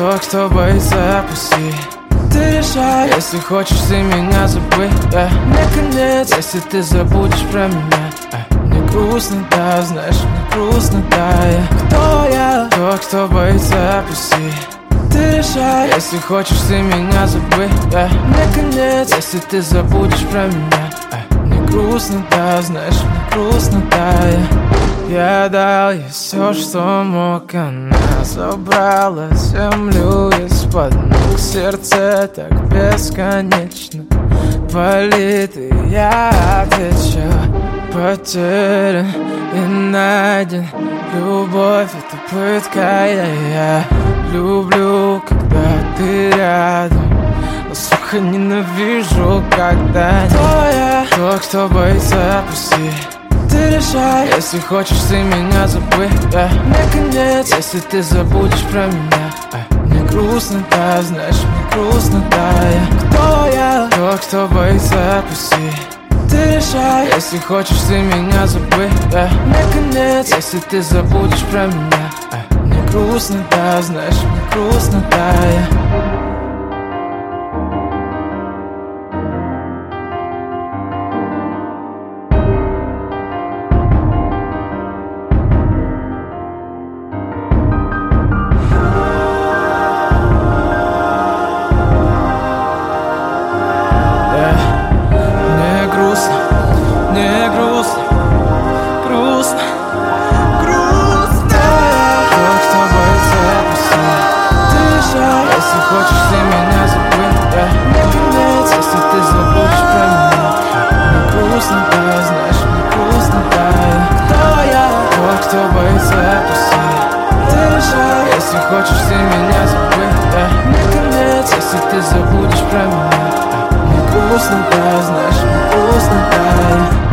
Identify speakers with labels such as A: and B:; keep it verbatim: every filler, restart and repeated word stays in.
A: Тот, кто боится, опусти. Ты решай, если хочешь ты меня забыть, yeah. Мне конец, если ты забудешь про меня, yeah. Мне грустно, да, знаешь, мне грустно, да, yeah. Кто я? Тот, кто боится, опусти. Ты решай, если хочешь ты меня забыть, yeah. Мне конец, если ты забудешь про меня, yeah. Мне грустно, да, знаешь, мне грустно, да, yeah. Я дал ей все, что мог, она забрала землю из-под ног. Сердце так бесконечно болит, и я отвечу: потерян и найден. Любовь — это пытка, я, я люблю, когда ты рядом, но, сука, ненавижу, когда нет. Кто я? Тот, кто боится, опусти. Ты решай, если хочешь ты меня забыть, yeah. Мне конец, если ты забудешь про меня, yeah. Мне грустно, да, знаешь, мне грустно, да, yeah. Кто я? Тот, кто боится, опусти. Ты решай, если хочешь ты меня забыть, yeah. Мне конец, если ты забудешь про меня, yeah. Мне грустно, да, знаешь, мне грустно, да, yeah. Хочешь ты меня забыть, yeah. Мне конец, если ты забудешь про меня, мне грустно, да, знаешь, мне грустно, да, yeah. Кто я? Тот, кто боится, опусти. Ты решай, если хочешь ты меня забыть, yeah. Мне конец, если ты забудешь про меня, мне грустно, да, знаешь, мне грустно, да, yeah.